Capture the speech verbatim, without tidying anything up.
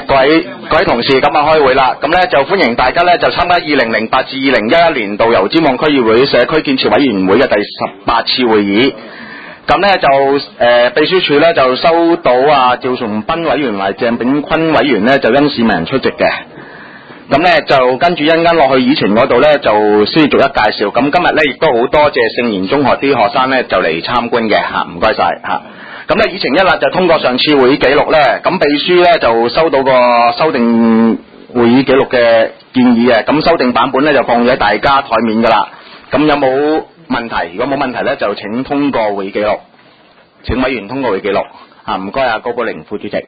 各位各位同事，咁啊開會啦，咁咧就歡迎大家咧就參加二零零八至二零一一年度油尖旺區議會社區建設委員會嘅第十八次會議。咁咧就誒、呃、秘書處咧就收到啊趙崇斌委員同埋鄭炳坤委員咧就因市民出席嘅。咁咧就跟住一陣間落去議程嗰度咧就先逐一介紹。咁今日咧亦都好多謝聖言中學啲學生咧就嚟參觀嘅嚇，唔該晒嚇。咁咧議程一啦就通過上次會議記錄咧，咁秘書咧就收到個修訂會議記錄嘅建議嘅，咁修訂版本咧就放咗喺大家台面噶啦。咁有冇問題？如果冇問題咧，就請通過會議記錄。請委員通過會議記錄。嚇，唔該啊，高寶玲副主席。